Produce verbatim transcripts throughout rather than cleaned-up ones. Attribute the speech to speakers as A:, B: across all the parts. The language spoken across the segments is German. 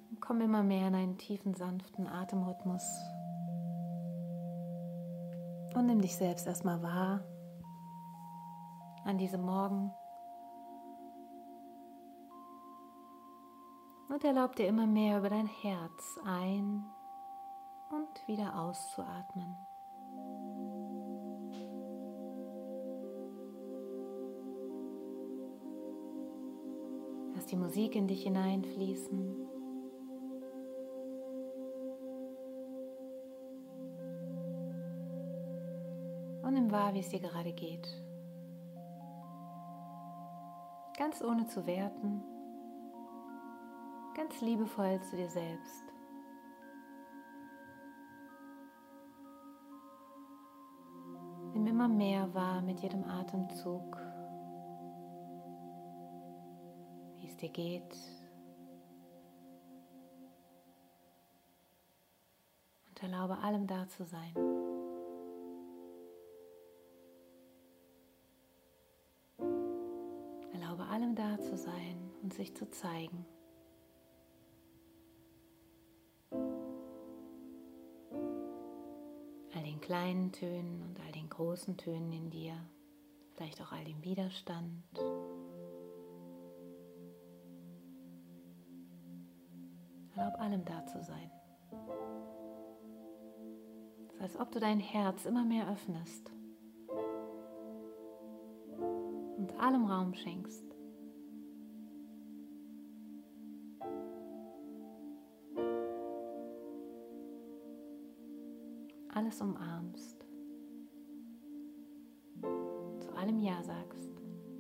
A: Komm immer mehr in einen tiefen, sanften Atemrhythmus und nimm dich selbst erstmal wahr an diesem Morgen und erlaub dir immer mehr über dein Herz ein- und wieder auszuatmen. Lass die Musik in dich hineinfließen. Und nimm wahr, wie es dir gerade geht. Ganz ohne zu werten, ganz liebevoll zu dir selbst. Nimm immer mehr wahr mit jedem Atemzug, wie es dir geht. Und erlaube allem da zu sein. Erlaube allem da zu sein und sich zu zeigen. All den kleinen Tönen und all den großen Tönen in dir, vielleicht auch all dem Widerstand. Erlaub allem da zu sein. Es ist, als ob du dein Herz immer mehr öffnest und allem Raum schenkst. Alles umarmst, zu allem Ja sagst.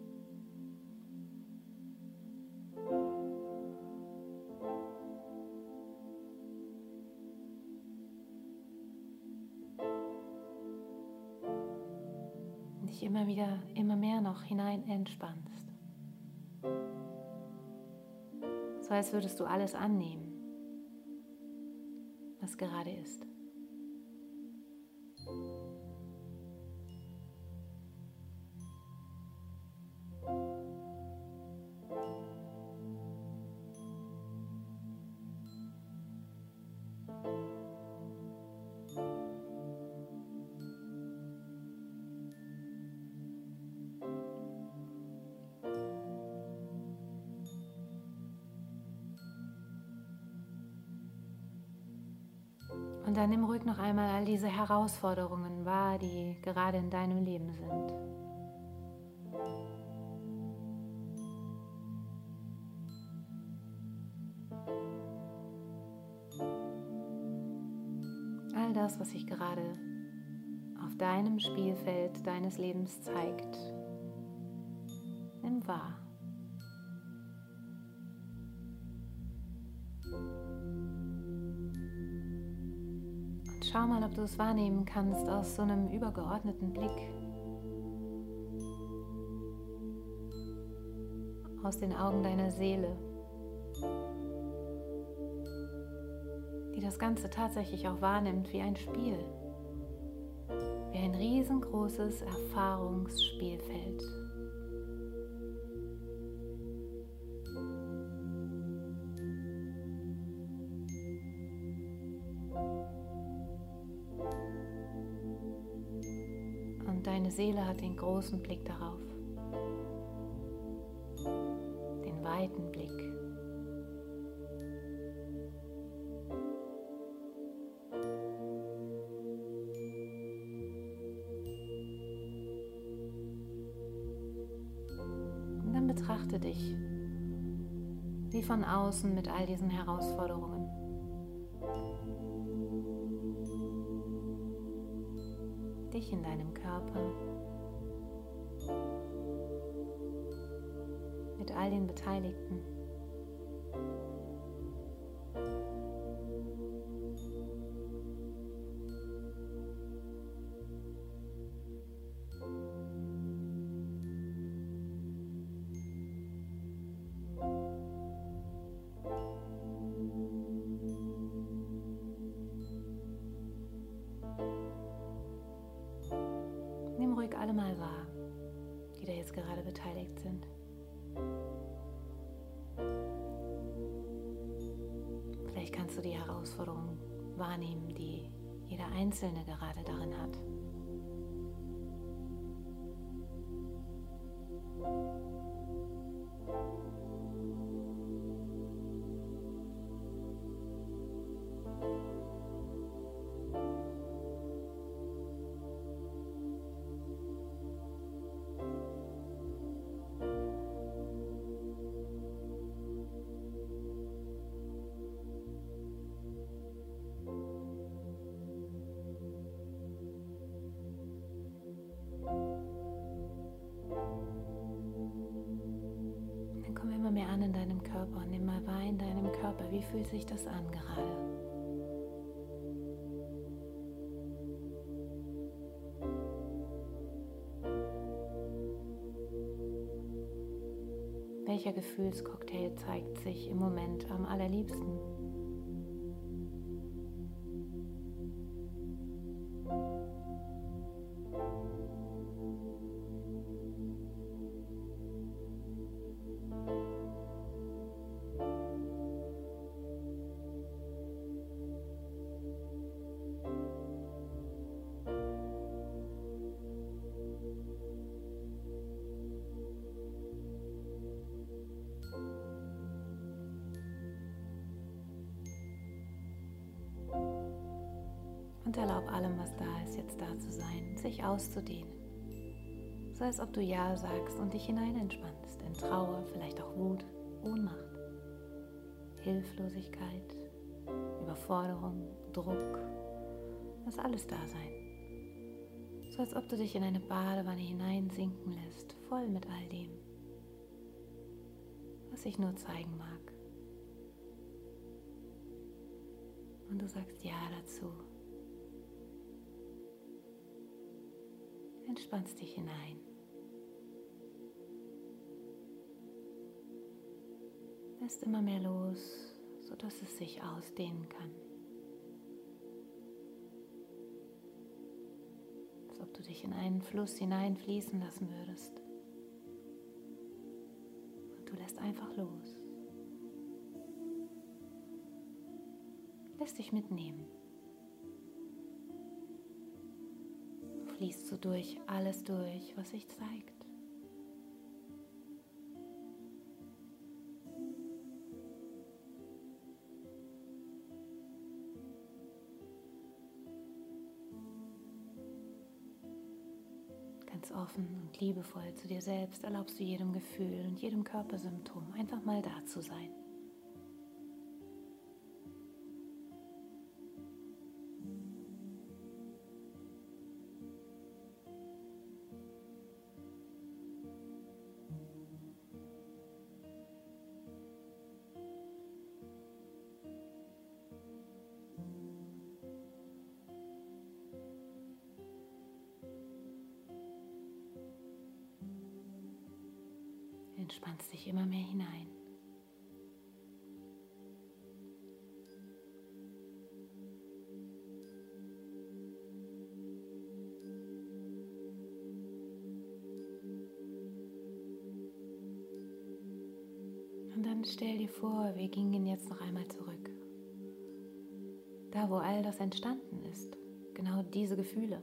A: Und dich immer wieder, immer mehr noch hinein entspannst. So als würdest du alles annehmen, was gerade ist. Und dann nimm ruhig noch einmal all diese Herausforderungen wahr, die gerade in deinem Leben sind. All das, was sich gerade auf deinem Spielfeld deines Lebens zeigt, nimm wahr. Und schau mal, ob du es wahrnehmen kannst aus so einem übergeordneten Blick. Aus den Augen deiner Seele, die das Ganze tatsächlich auch wahrnimmt wie ein Spiel, wie ein riesengroßes Erfahrungsspielfeld. Und deine Seele hat den großen Blick darauf, den weiten Blick. Und dann betrachte dich wie von außen mit all diesen Herausforderungen. Dich in deinem Körper, mit all den Beteiligten. Nimm ruhig alle mal wahr, die da jetzt gerade beteiligt sind. Vielleicht kannst du die Herausforderung wahrnehmen, die jeder Einzelne gerade darin hat. Dann komm immer mehr an in deinem Körper und nimm mal wahr in deinem Körper. Wie fühlt sich das an gerade? Welcher Gefühlscocktail zeigt sich im Moment am allerliebsten? Und erlaub allem, was da ist, jetzt da zu sein, sich auszudehnen. So als ob du Ja sagst und dich hinein entspannst in Trauer, vielleicht auch Wut, Ohnmacht, Hilflosigkeit, Überforderung, Druck. Lass alles da sein. So als ob du dich in eine Badewanne hineinsinken lässt, voll mit all dem, was sich nur zeigen mag. Und du sagst Ja dazu. Entspannst dich hinein. Lässt immer mehr los, sodass es sich ausdehnen kann. Als ob du dich in einen Fluss hineinfließen lassen würdest. Und du lässt einfach los. Lässt dich mitnehmen. Fließt so durch alles durch, was sich zeigt. Ganz offen und liebevoll zu dir selbst erlaubst du jedem Gefühl und jedem Körpersymptom einfach mal da zu sein. Entspannst dich immer mehr hinein. Und dann stell dir vor, wir gingen jetzt noch einmal zurück. Da, wo all das entstanden ist, genau diese Gefühle.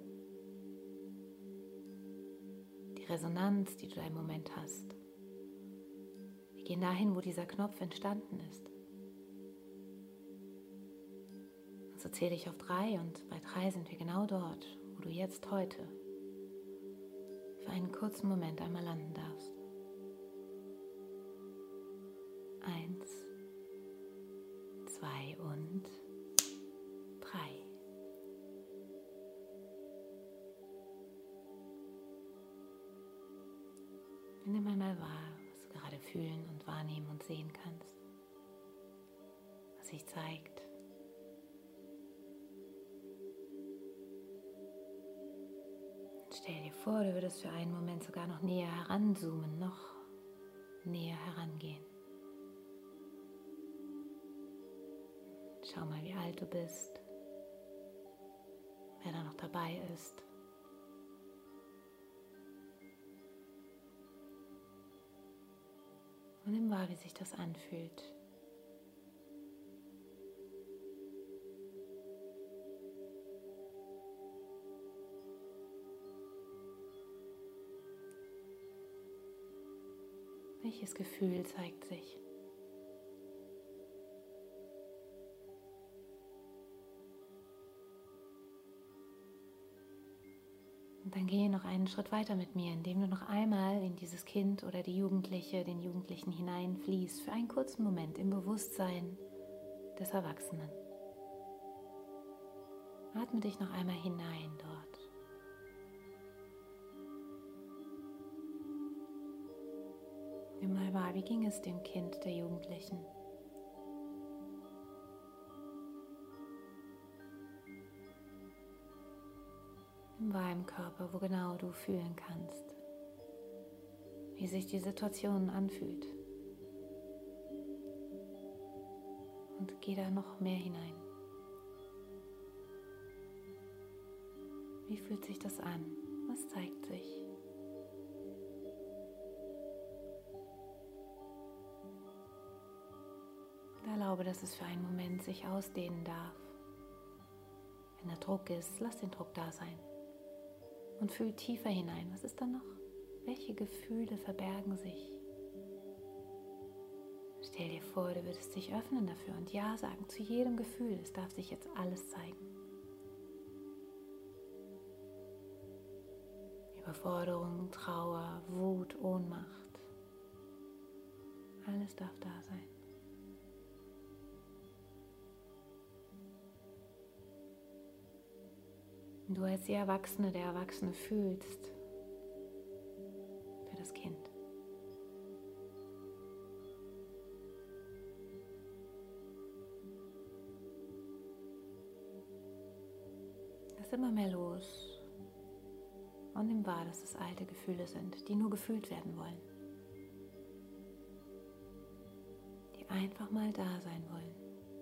A: Die Resonanz, die du da im Moment hast. Wir gehen dahin, wo dieser Knopf entstanden ist. Und so zähle ich auf drei und bei drei sind wir genau dort, wo du jetzt heute für einen kurzen Moment einmal landen darfst. Eins, zwei und drei. Nimm einmal wahr, was du gerade fühlen und wahrnehmen und sehen kannst, was sich zeigt. Stell dir vor, du würdest für einen Moment sogar noch näher heranzoomen, noch näher herangehen. Schau mal, wie alt du bist, wer da noch dabei ist. Und nimm wahr, wie sich das anfühlt. Welches Gefühl zeigt sich? Und dann gehe noch einen Schritt weiter mit mir, indem du noch einmal in dieses Kind oder die Jugendliche, den Jugendlichen hineinfließt, für einen kurzen Moment im Bewusstsein des Erwachsenen. Atme dich noch einmal hinein dort. Nimm mal wahr, wie ging es dem Kind der Jugendlichen? Nimm wahr im Körper, wo genau du fühlen kannst, wie sich die Situation anfühlt. Und geh da noch mehr hinein. Wie fühlt sich das an? Was zeigt sich? Und erlaube, dass es für einen Moment sich ausdehnen darf. Wenn da Druck ist, lass den Druck da sein. Und fühl tiefer hinein. Was ist da noch? Welche Gefühle verbergen sich? Stell dir vor, du würdest dich öffnen dafür und Ja sagen zu jedem Gefühl. Es darf sich jetzt alles zeigen. Überforderung, Trauer, Wut, Ohnmacht. Alles darf da sein. Und du als die Erwachsene, der Erwachsene fühlst für das Kind. Lass immer mehr los und nimm wahr, dass es alte Gefühle sind, die nur gefühlt werden wollen. Die einfach mal da sein wollen.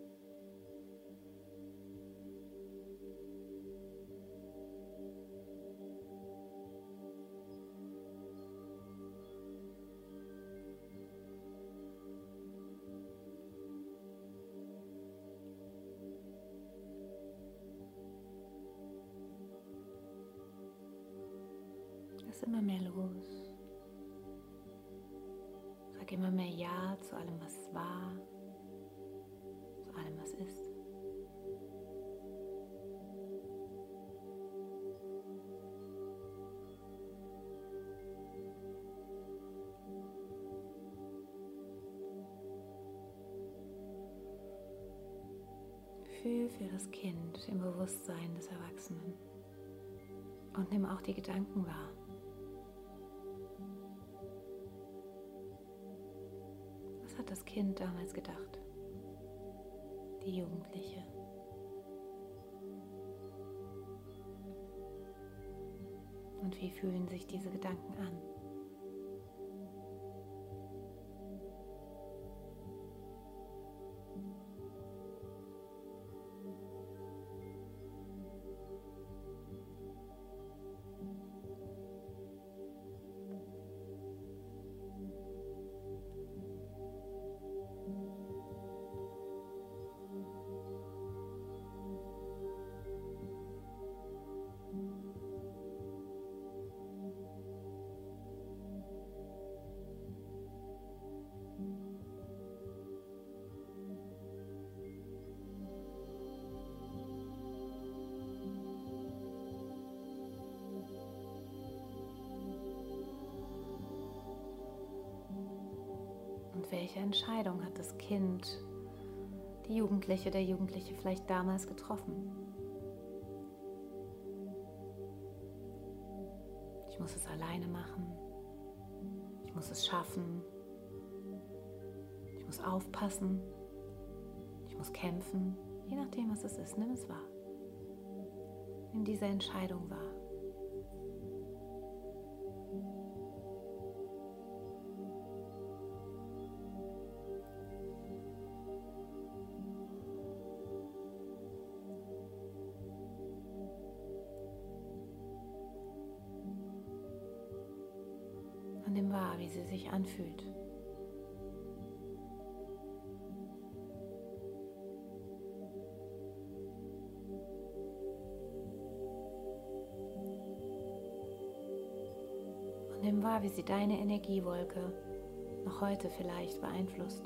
A: Lass immer mehr los. Sag immer mehr Ja zu allem, was war, zu allem, was ist. Fühl für das Kind im Bewusstsein des Erwachsenen und nimm auch die Gedanken wahr. Was hat das Kind damals gedacht? Die Jugendliche. Und wie fühlen sich diese Gedanken an? Und welche Entscheidung hat das Kind, die Jugendliche, der Jugendliche vielleicht damals getroffen? Ich muss es alleine machen. Ich muss es schaffen. Ich muss aufpassen. Ich muss kämpfen. Je nachdem, was es ist, nimm es wahr. Nimm diese Entscheidung wahr. Und nimm wahr, wie sie sich anfühlt. Und nimm wahr, wie sie deine Energiewolke noch auch heute vielleicht beeinflusst.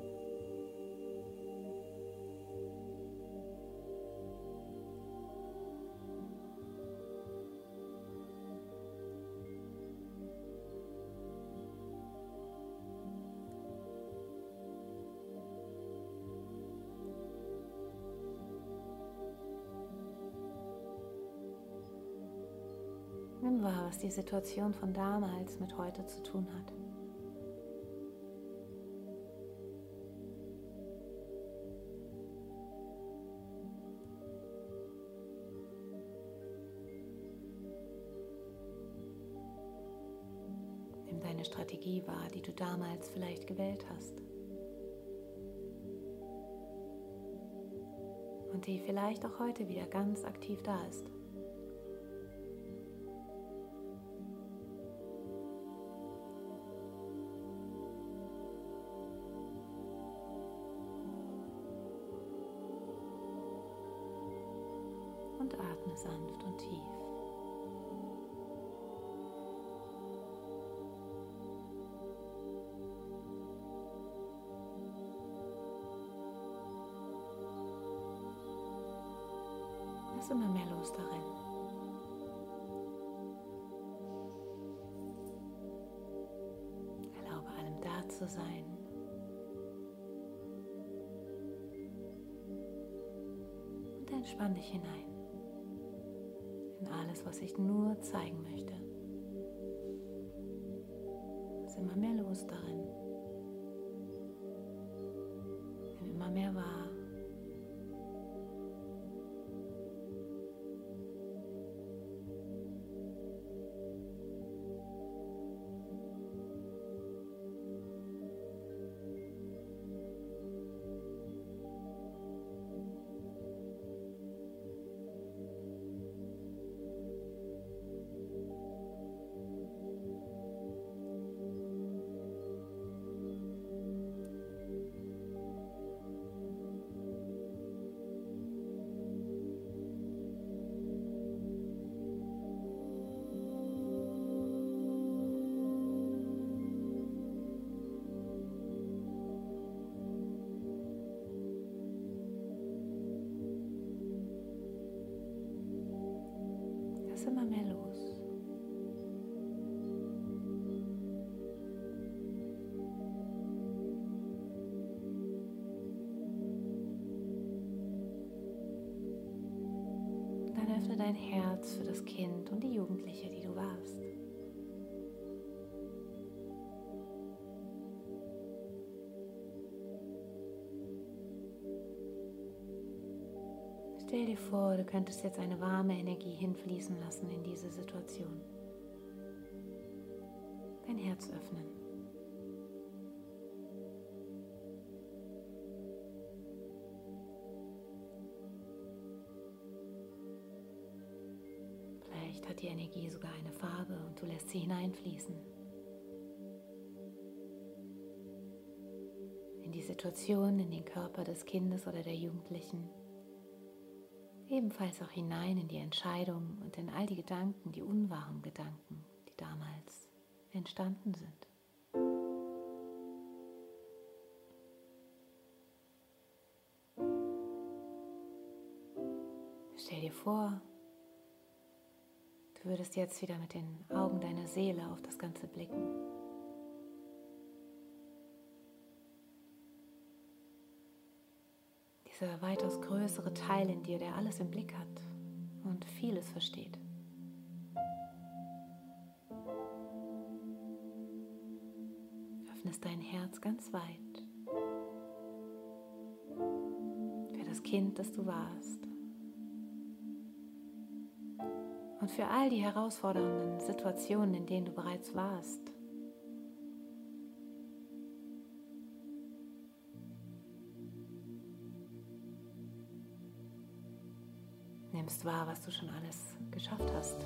A: Nimm wahr, was die Situation von damals mit heute zu tun hat. Nimm deine Strategie wahr, die du damals vielleicht gewählt hast. Und die vielleicht auch heute wieder ganz aktiv da ist. Und atme sanft und tief. Lass immer mehr los darin. Erlaube allem da zu sein. Und entspann dich hinein. In alles, was ich nur zeigen möchte. Lass immer mehr los darin. Nimm immer mehr wahr. Lass immer mehr los. Dann öffne dein Herz für das Kind und die Jugendliche, die du warst. Stell dir vor, du könntest jetzt eine warme Energie hinfließen lassen in diese Situation. Dein Herz öffnen. Vielleicht hat die Energie sogar eine Farbe und du lässt sie hineinfließen. In die Situation, in den Körper des Kindes oder der Jugendlichen. Ebenfalls auch hinein in die Entscheidung und in all die Gedanken, die unwahren Gedanken, die damals entstanden sind. Stell dir vor, du würdest jetzt wieder mit den Augen deiner Seele auf das Ganze blicken. Dieser weitaus größere Teil in dir, der alles im Blick hat und vieles versteht. Öffnest dein Herz ganz weit für das Kind, das du warst und für all die herausfordernden Situationen, in denen du bereits warst. Nimmst wahr, was du schon alles geschafft hast.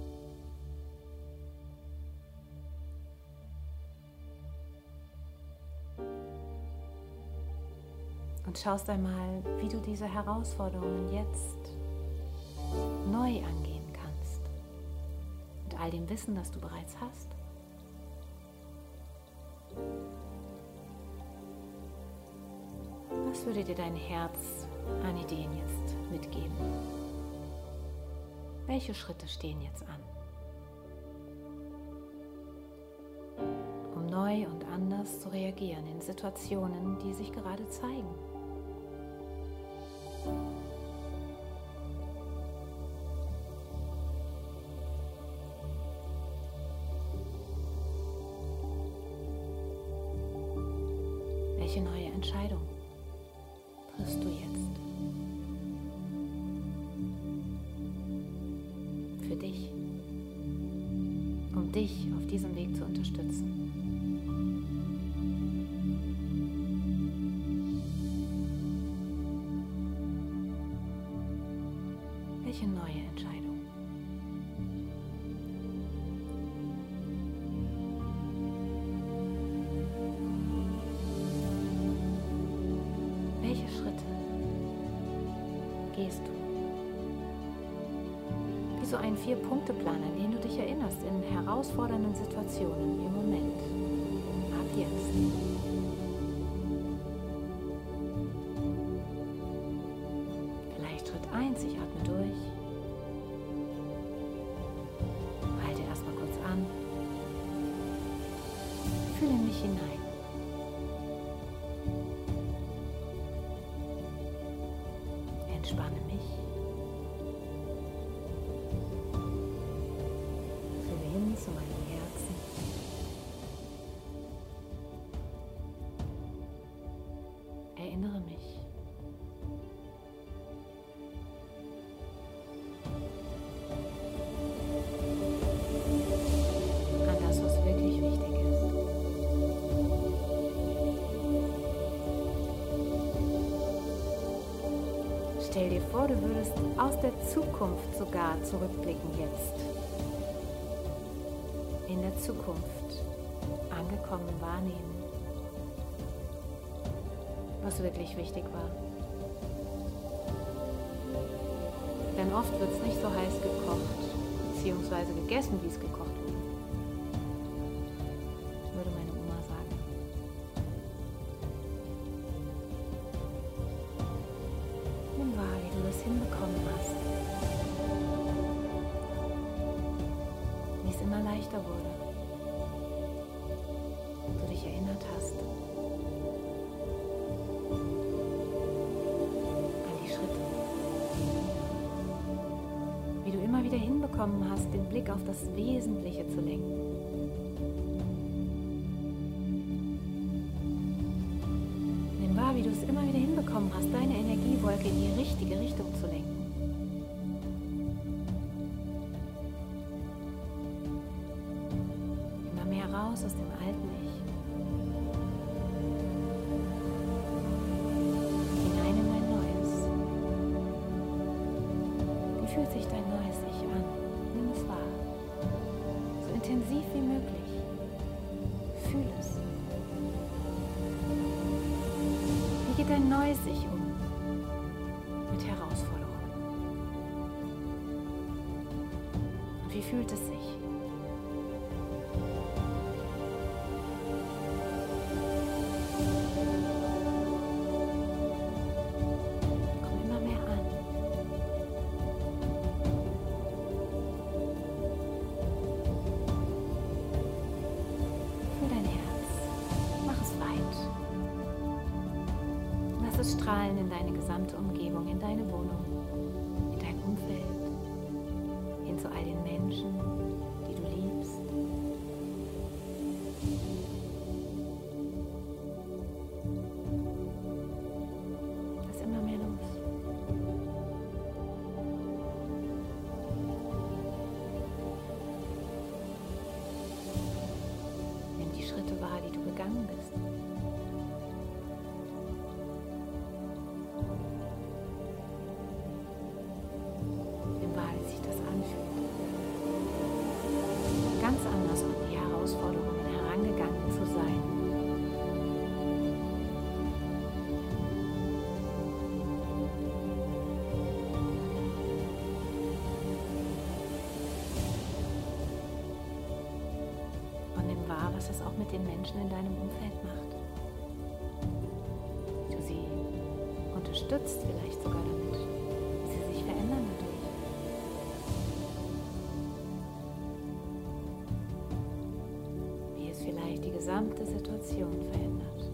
A: Und schaust einmal, wie du diese Herausforderungen jetzt neu angehen kannst. Mit all dem Wissen, das du bereits hast. Was würde dir dein Herz an Ideen jetzt mitgeben? Welche Schritte stehen jetzt an, um neu und anders zu reagieren in Situationen, die sich gerade zeigen? Welche neue Entscheidung triffst du jetzt für dich, um dich auf diesem Weg zu unterstützen? Welche neue Entscheidung? Welche Schritte gehst du? Wie so ein Vier-Punkte-Plan, an den du dich erinnerst in herausfordernden Situationen im Moment. Ab jetzt. Vielleicht Schritt eins, ich atme durch. Halte erstmal kurz an. Fühle in mich hinein. Entspanne mich. Fühle hin zu meinem Herzen. Erinnere mich. An das, was wirklich wichtig ist. Stell dir vor, du würdest aus der Zukunft sogar zurückblicken jetzt. In der Zukunft angekommen wahrnehmen, was wirklich wichtig war. Denn oft wird es nicht so heiß gekocht, beziehungsweise gegessen, wie es gekocht wurde, würde meine Oma sagen. Nimm wahr, wie du das hinbekommen hast. Wie es immer leichter wurde. Du dich erinnert hast an die Schritte. Wie du immer wieder hinbekommen hast, den Blick auf das Wesentliche zu lenken. Nimm wahr, wie du es immer wieder hinbekommen hast, deine Energiewolke in die richtige Richtung zu lenken. Immer mehr raus aus dem alten Ich. Hinein in ein neues. Wie fühlt sich dein neues Ich an? Nimm es wahr. So intensiv wie möglich. Fühl es. Wie geht dein neues Ich um mit Herausforderungen? Und wie fühlt es sich? Komm immer mehr an. Fühl dein Herz. Mach es weit. Lass es strahlen in deine gesamte Umgebung, in deine Wohnung, in dein Umfeld, hin zu all den Menschen, die du liebst. Lass immer mehr los. Nimm die Schritte wahr, die du gegangen bist. Nimm wahr, wie sich das anfühlt. Ganz anders an die Herausforderungen herangegangen zu sein. Und nimm wahr, was es auch mit den Menschen in deinem Umfeld macht. Wie du sie unterstützt vielleicht sogar damit, wie sie sich verändern dadurch. Wie es vielleicht die gesamte Situation verändert.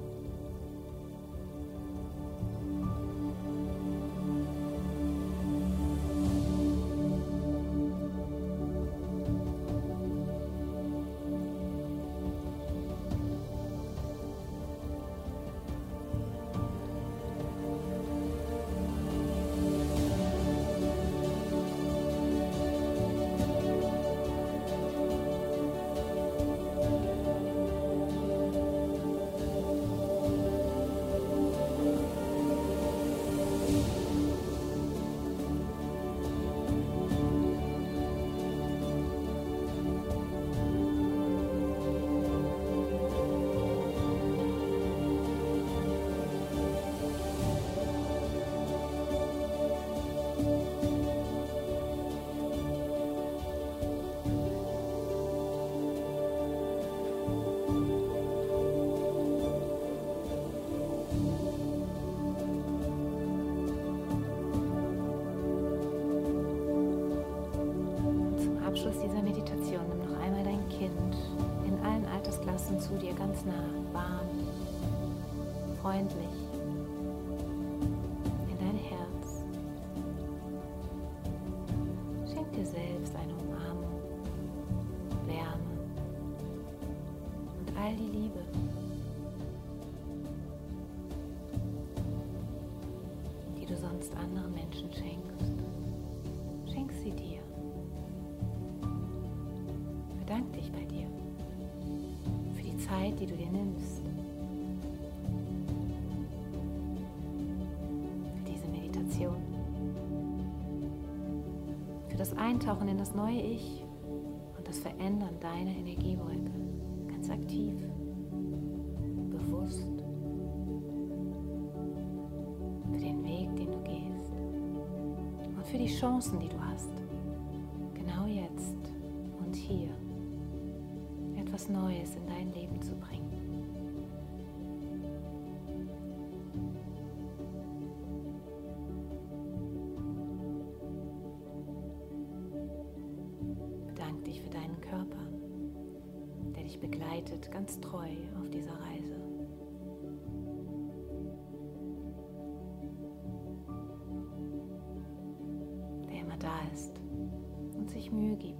A: Abschluss dieser Meditation nimm noch einmal dein Kind in allen Altersklassen zu dir ganz nah, warm, freundlich in dein Herz. Schenk dir selbst eine Umarmung, Wärme und all die Liebe. Die du sonst anderen Menschen schenkst. Schenk sie dir. Bedank dich bei dir für die Zeit, die du dir nimmst, für diese Meditation, für das Eintauchen in das neue Ich und das Verändern deiner Energiewolke, ganz aktiv, bewusst, für den Weg, den du gehst und für die Chancen, die du hast, genau jetzt und hier etwas Neues in dein Leben zu bringen. Bedank dich für deinen Körper, der dich begleitet, ganz treu auf dieser Reise. Der immer da ist und sich Mühe gibt.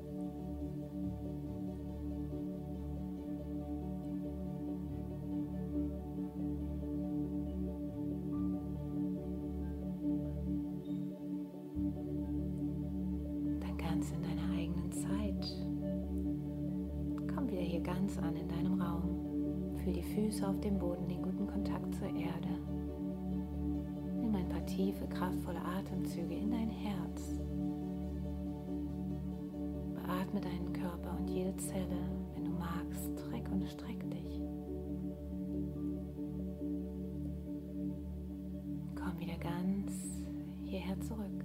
A: Ganz in deiner eigenen Zeit. Komm wieder hier ganz an in deinem Raum. Fühl die Füße auf dem Boden, den guten Kontakt zur Erde. Nimm ein paar tiefe, kraftvolle Atemzüge in dein Herz. Beatme deinen Körper und jede Zelle, wenn du magst, streck und streck dich. Komm wieder ganz hierher zurück.